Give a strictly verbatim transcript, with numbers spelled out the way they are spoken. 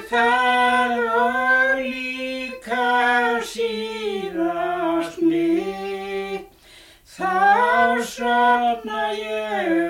það og líka síðast mitt, þá sofna ég